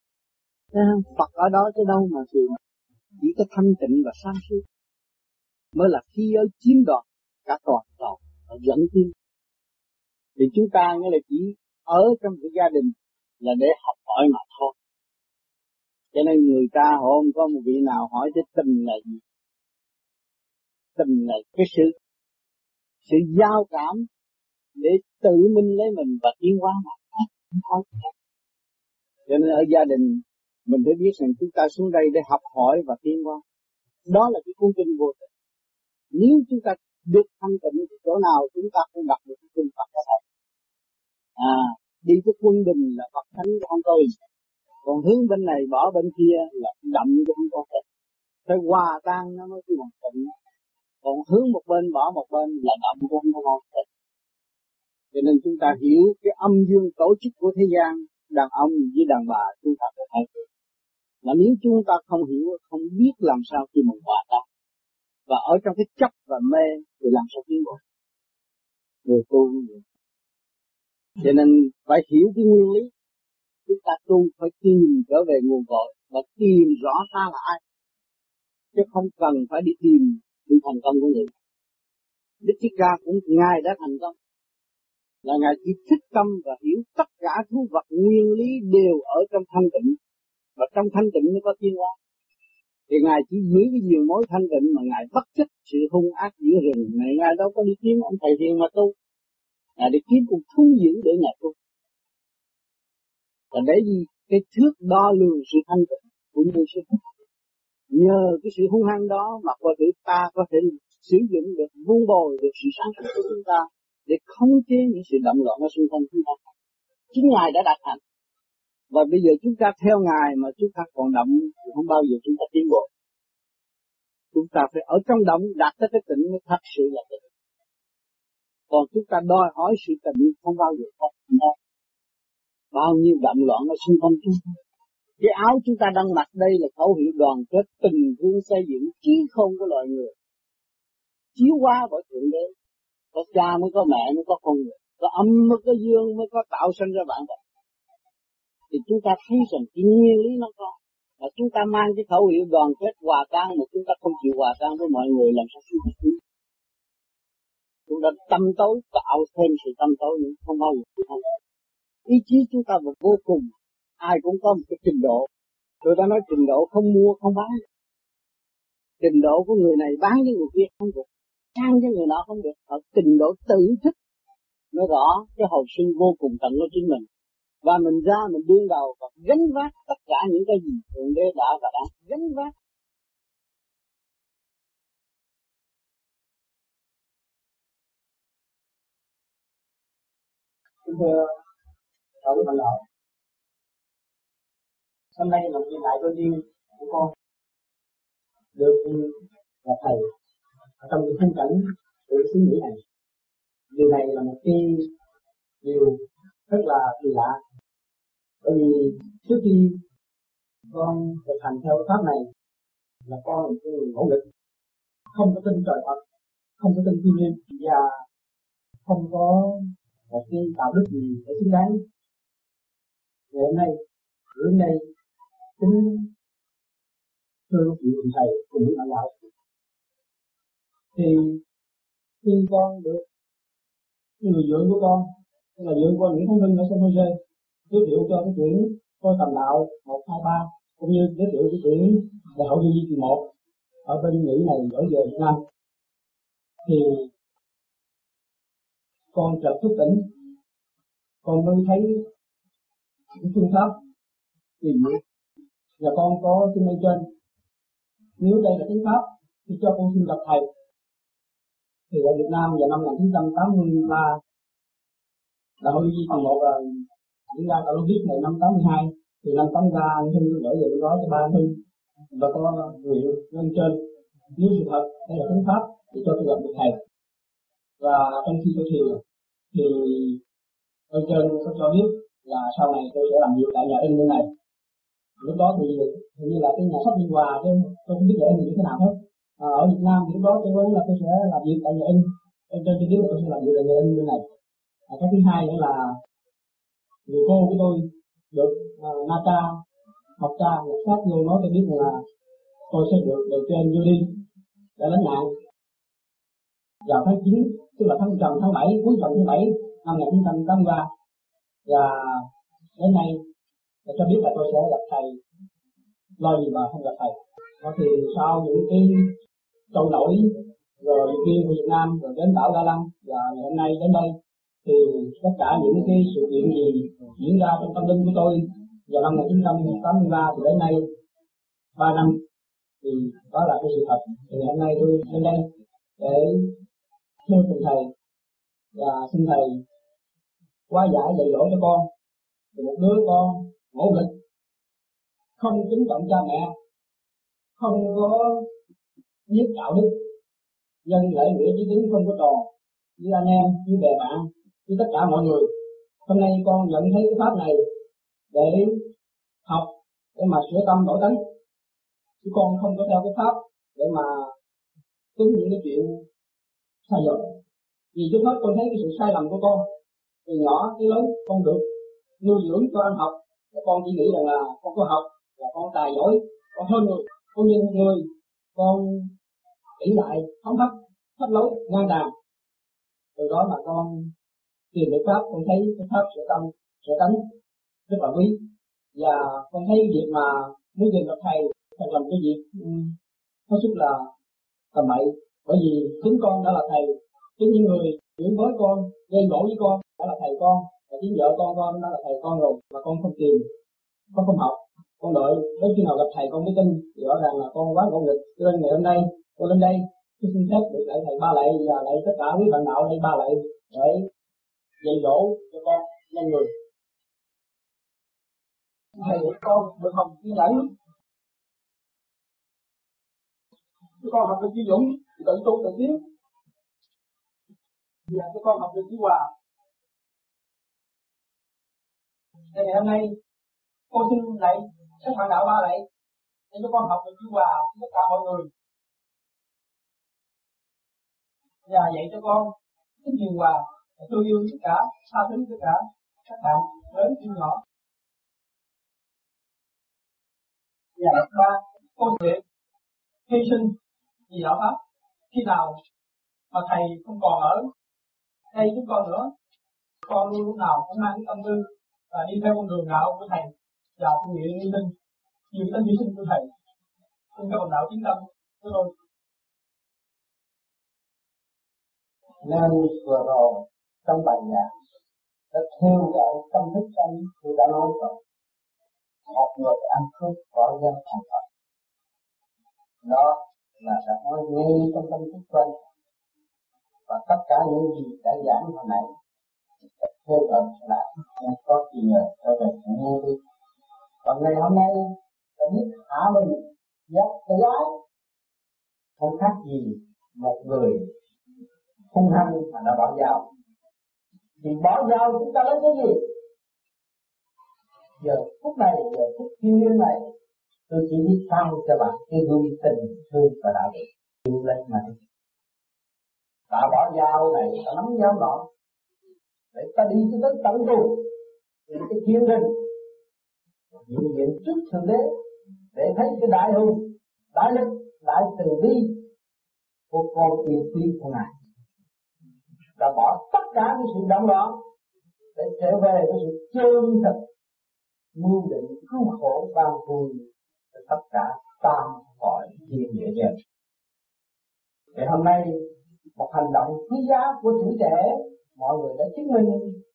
Phật ở đó chứ đâu mà tìm. Chỉ có thanh tịnh và sáng suốt mới là khi ở chiếm đoạt cả toàn cầu và dẫn tiến. Thì chúng ta nghĩa là chỉ ở trong cái gia đình là để học hỏi mà thôi. Cho nên người ta hôm có một vị nào hỏi cái tình là gì? Tình là cái sự sự giao cảm để tự minh lấy mình và tiến hóa mà thôi. Cho nên ở gia đình mình phải biết rằng chúng ta xuống đây để học hỏi và tiến hóa. Đó là cái cuốn kinh vô tình. Nếu chúng ta được thanh tịnh thì chỗ nào chúng ta cũng gặp được cái kinh Phật có thể. À, đi cái quân đình là Phật thánh không có gì. Còn hướng bên này bỏ bên kia là đậm chứ không có thể. Phải hòa tan nó mới cái bằng tịnh. Còn hướng một bên bỏ một bên là đậm chứ không có thể. Cho nên chúng ta hiểu cái âm dương tổ chức của thế gian, đàn ông với đàn bà chúng ta phải thấy. Mà nếu chúng ta không hiểu, không biết làm sao khi mình hòa tan, và ở trong cái chấp và mê thì làm sao tiến bộ. Người tu người. Cho nên phải hiểu cái nguyên lý. Chúng ta tu phải tìm trở về nguồn cội và tìm rõ ta là ai. chứ không cần phải đi tìm sự thành công của người. Đức Thích Ca cũng Ngài đã thành công, là Ngài chỉ thích tâm và hiểu tất cả thú vật nguyên lý đều ở trong thanh tịnh, và trong thanh tịnh mới có tiến hóa. Thì Ngài chỉ giữ cái diều mối thanh tịnh mà Ngài bất chấp sự hung ác giữa rừng. Ngài, Ngài đâu có đi kiếm ông thầy thiền mà tu, Ngài đi kiếm một thú dữ để Ngài tu. Và để gì? Cái thước đo lường sự thanh tịnh cũng như sự hung hăng. Nhờ cái sự hung hăng đó mà có thể ta có thể sử dụng được, vun bồi được sự sáng suốt của chúng ta để khống chế những sự động loạn ở xung quanh chúng ta. Chính Ngài đã đạt thành. Và bây giờ chúng ta theo Ngài mà chúng ta còn động thì không bao giờ chúng ta tiến bộ. Chúng ta phải ở trong động đạt tới cái tịnh mới thật sự là tịnh. Còn chúng ta đòi hỏi sự tịnh không bao giờ có tịnh đâu. Bao nhiêu động loạn ở xung quanh chúng ta. Cái áo chúng ta đang mặc đây là khẩu hiệu đoàn kết tình thương xây dựng trí không của loài người. Chiếu qua bởi Thượng Đế. Có cha mới có mẹ mới có con người. Có âm mới có dương mới có tạo sinh ra bạn vật. Thì chúng ta thấy rằng cái nguyên lý nó có. Và chúng ta mang cái khẩu hiệu đoàn kết hòa tan mà chúng ta không chịu hòa tan với mọi người làm sao chúng ta cứu. Chúng ta tâm tối tạo thêm sự tâm tối nữa, không bao giờ chúng ta. Ý chí chúng ta là vô cùng. Ai cũng có một cái trình độ. Tôi đã nói trình độ không mua không bán. Trình độ của người này bán với người kia không được, sang với người nọ không được. Ở trình độ tự thức nó rõ cái hồi sinh vô cùng tận của chính mình. Và mình ra mình đương đầu và gánh vác tất cả những cái gì Thượng Đế đã và đang gánh vác. Thưa Thảo Mạnh Lợi, hôm nay là một đại cơ duyên của con được là thầy ở trong cái khung cảnh của xứ Mỹ này. Điều này là một cái điều rất là kỳ lạ, bởi vì trước khi con thực hành theo pháp này là con là một người nỗ lực, không có tin trời Phật, không có tin thiên nhiên và không có một cái đạo đức gì để xứng đáng. Ngày hôm nay đến đây kính thưa quý vị thầy cùng những bạn đạo, thì khi con được người dưỡng của con, tức là dưỡng của những thông minh ở San Jose, giới thiệu cho cái quyển Tôi Tầm Đạo một hai ba, cũng như giới thiệu cái quyển Đại hội Duy Kỳ một ở bên Mỹ này gửi về Việt Nam, thì con chợt thức tỉnh, con mới thấy những phương pháp gì vậy, và con có xin lên trên, nếu đây là tiếng pháp thì cho con xin gặp thầy. Thì ở Việt Nam vào năm một nghìn chín trăm tám mươi ba, Đại hội Duy Kỳ một là diễn ra tại Logic này năm tám mươi hai, thì năm tám mươi ba anh Hưng gửi về đó cho ba anh Hưng và có nguyện lên trên, nếu sự thật đây là tiếng pháp thì cho tôi gặp được thầy. Và trong khi tôi thiền thì bên trên có cho biết là sau này tôi sẽ làm việc tại nhà in bên này. Lúc đó thì hình như là cái nhà sách Biên Hòa, chứ tôi không biết nhà in như thế nào hết. À, ở Việt Nam thì lúc đó tôi nói là tôi sẽ làm việc tại nhà in, bên trên tôi biết là tôi sẽ làm việc tại nhà in bên này. À, cái thứ hai nữa là người cô của tôi được uh, Nata học cha nhập sát vô nói tôi biết là tôi sẽ được bề trên vô đi để lãnh nạn vào tháng chín, tức là tháng trầm tháng bảy, cuối trầm tháng bảy năm một nghìn chín trăm tám mươi ba, và đến nay để cho biết là tôi sẽ gặp thầy, lo gì mà không gặp thầy. Đó thì sau những cái trôi nổi rồi kia của Việt Nam rồi đến đảo Đa Lăng và ngày hôm nay đến đây, thì tất cả những cái sự kiện gì diễn ra trong tâm linh của tôi vào năm một nghìn chín trăm tám mươi ba thì đến nay ba năm, thì đó là cái sự thật. Thì ngày hôm nay tôi đến đây để thưa cùng thầy và xin thầy hóa giải dạy dỗ cho con. Thì một đứa con nỗ lực, không kính trọng cha mẹ, không có biết đạo đức, dân lễ nghĩa chí tín không có tròn với anh em, với bè bạn, với tất cả mọi người. Hôm nay con nhận thấy cái pháp này để học, để mà sửa tâm đổi tánh, chứ con không có theo cái pháp để mà tính những cái chuyện sai dối. Vì trước hết con thấy cái sự sai lầm của con, từ nhỏ tới lớn con được nuôi dưỡng cho ăn học, con chỉ nghĩ rằng là con có học là con tài giỏi, con hơn người, con như người, con ỷ lại không thấp thấp lối ngang đàn, từ đó mà con tìm được pháp, con thấy cái pháp sẽ tâm sẽ tánh rất là quý, và con thấy việc mà muốn tìm được thầy thật là cái việc hết sức là tầm bậy, bởi vì chính con đã là thầy, chính những người chuyển với con, gây gỗ với con đã là thầy con, và chính vợ con con đã là thầy con rồi, mà con không tìm, con không học, con đợi đến khi nào gặp thầy con mới tin, thì rõ ràng là con quá ngỗ nghịch. Cho nên ngày hôm nay con lên đây tôi xin phép được lại thầy ba lạy và lại tất cả quý bạn đạo đây ba lạy để dạy dỗ cho con nhanh người. Thầy để con được học kiên nhẫn, cho con học được chi dũng, tự tu tự tiến, và cho con học được chi hòa. Thì ngày hôm nay con xin lạy các bạn đạo ba lạy để cho con học được chi hòa tất cả mọi người, và dạy cho con cái điều hòa, thương yêu tất cả, tha thứ tất cả các bạn lớn như nhỏ. Và ba, con nguyện hy sinh vì đạo pháp. Khi nào mà thầy không còn ở đây chúng con nữa, con luôn lúc nào cũng mang cái tâm tư và đi theo con đường đạo của thầy, và con nguyện hy sinh nhiều tâm hy sinh của thầy. Xin các bạn đạo chính tâm của tôi. Nên vừa rồi trong bài giảng đã theo dõi tâm thức anh, tôi đã nói rồi, một người ăn cướp có dân thành Phật, đó là đã nói ngay trong tâm thức của anh, và tất cả những gì đã giảng hồi nãy sẽ theo dõi lại, nên có gì nhờ cho về nghe đi. Còn ngày hôm nay đã biết hạ mình giác tự ái, không khác gì một người hung hăng mà đã bỏ dao. Thì bỏ dao chúng ta lấy cái gì? Giờ phút này, giờ phút thiêng liêng này, tôi chỉ biết trao cho bạn cái gương tình thương và đạo đức yêu lên mà đi. Ta bỏ dao này, ta nắm dao nọ, để ta đi cho tới tận cùng, những cái thiên đình, những diện trước thượng đế, để thấy cái đại hùng, đại lực, đại từ bi của con yêu quý của ngài. Đã bỏ tất cả cái sự động loạn để trở về với sự chân thật, mưu định cứu khổ ban vui cho tất cả tam cõi thiên địa nhân. Thì hôm nay một hành động quý giá của tuổi trẻ, mọi người đã chứng minh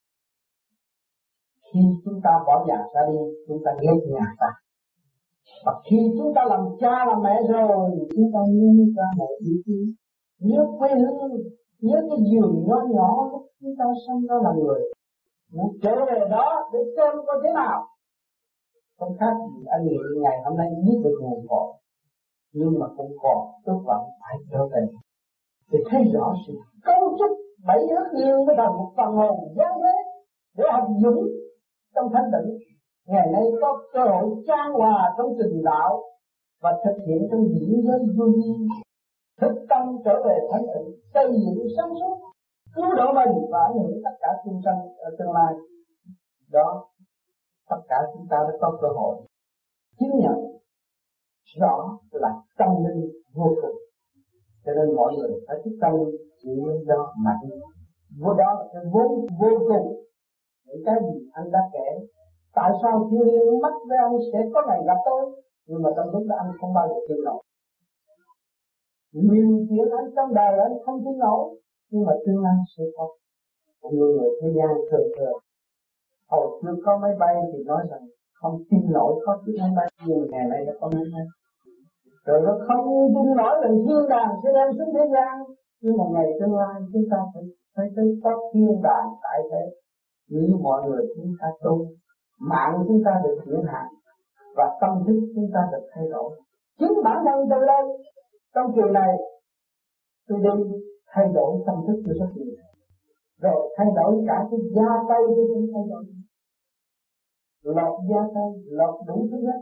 khi chúng ta bỏ nhà ra đi, chúng ta ghét nhà ta. Và khi chúng ta làm cha làm mẹ rồi, chúng ta nhớ ra mẹ yêu thương, nhớ quê hương, nhớ cái giường nhỏ nhỏ lúc chúng ta sinh ra là người, muốn trở về đó để xem có thế nào. Không khác gì anh nghĩ ngày hôm nay biết được nguồn cội, nhưng mà cũng còn ước vọng phải trở về để thấy rõ sự cấu trúc bảy ước nhiên với thành một phần hồn giác thế để học dũng trong thanh tịnh. Ngày nay có cơ hội trang hòa trong trình đạo và thực hiện trong diễn giới vô vi, thức tâm trở về thanh tịnh, xây dựng sáng suốt, cứu độ mình và ảnh hưởng tất cả chúng sanh ở tương lai. Đó, tất cả chúng ta đã có cơ hội chứng nhận rõ là tâm linh vô cùng. Cho nên mọi người phải thức tâm chịu lên đó mạnh. Vô đó là cái vốn vô cùng. Những cái gì anh đã kể, tại sao thiên liêng mắt với anh sẽ có ngày gặp tôi, nhưng mà trong lúc đó anh không bao giờ tin nổi. Nhiều chuyện anh trong đời anh không tin nổi, nhưng mà tương lai sẽ có. Nhiều người thế gian thường thường hồi chưa có máy bay thì nói rằng không tin nổi có chiếc máy bay, nhưng ngày nay đã có máy bay. Rồi nó không tin nổi là thiên đàng sẽ đem xuống thế gian, nhưng mà ngày tương lai chúng ta phải phải tới có thiên đàng tại thế. Nếu mọi người chúng ta tu, mạng chúng ta được chuyển hạn và tâm thức chúng ta được thay đổi. Chính bản thân tôi đây trong trường này tôi đi thay đổi tâm thức tôi rất nhiều, rồi thay đổi cả cái da tay tôi cũng thay đổi, lột da tay, lột đủ thứ hết.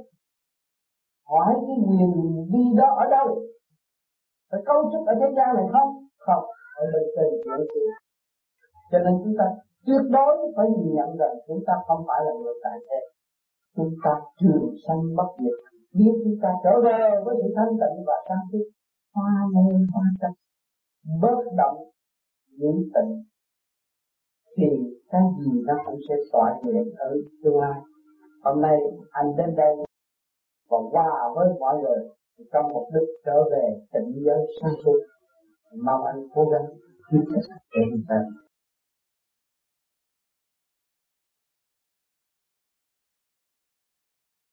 Hỏi cái quyền đi đó ở đâu? Phải cấu trúc ở thế gian này không? Không, ở bên trên chuyển chuyển. Cho nên chúng ta tuyệt đối phải nhìn nhận rằng chúng ta không phải là người tại thế. Chúng ta trường sanh bất diệt, biết chúng ta trở về với sự thanh tịnh và sáng suốt, hoa mê hoa tách, bớt động dưỡng tịnh, thì cái gì nó cũng sẽ tỏa nguyện ở tương lai. Hôm nay anh đến đây và hòa với mọi người trong mục đích trở về tịnh giới sáng suốt. Mong anh cố gắng giúp đỡ để chúng ta